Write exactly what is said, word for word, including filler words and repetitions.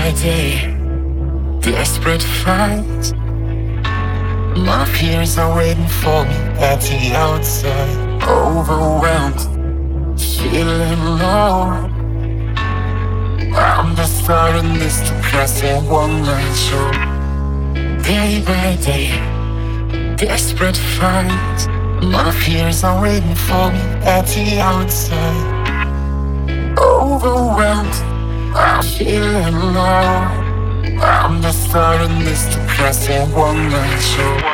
by day, desperate fight. My fears are waiting for me at the outside. Overwhelmed, feeling low. I'm just starting this depressing one-man show. Day by day, desperate fight. My fears are waiting for me at the outside. Overwhelmed, I'm feeling low. I'm just starting this depressing one-man show.